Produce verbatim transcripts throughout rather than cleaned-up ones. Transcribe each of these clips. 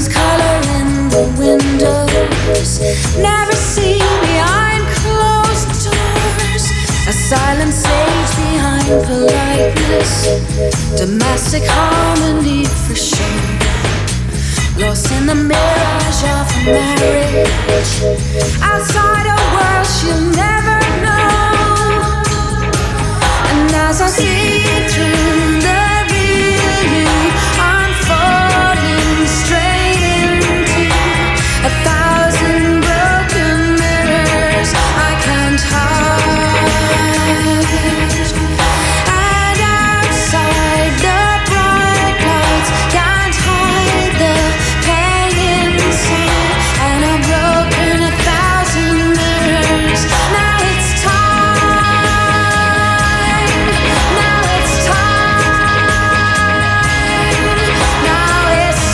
lose color in the windows. Never see behind closed doors. A silent sage behind politeness. Domestic harmony for sure. Lost in the mirage of a marriage. Outside a world she'll never know. And as I see through the real you, I'm falling straight into a thousand broken mirrors I can't hide. And outside the bright lights can't hide the pain inside. And I'm broken a thousand mirrors. Now it's time. Now it's time. Now it's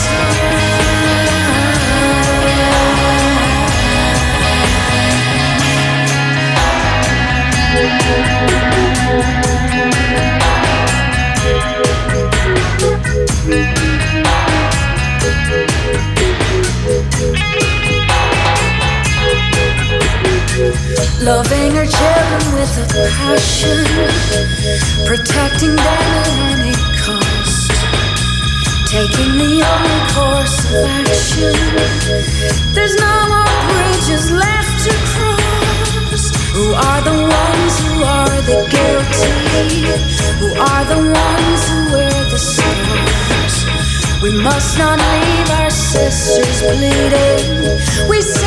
loving her children with a passion, protecting them at any cost, taking the only course of action. There's no more bridges left to cross. Who are the ones who are the guilty? Who are the ones who wear the scars? We must not leave our sisters bleeding. We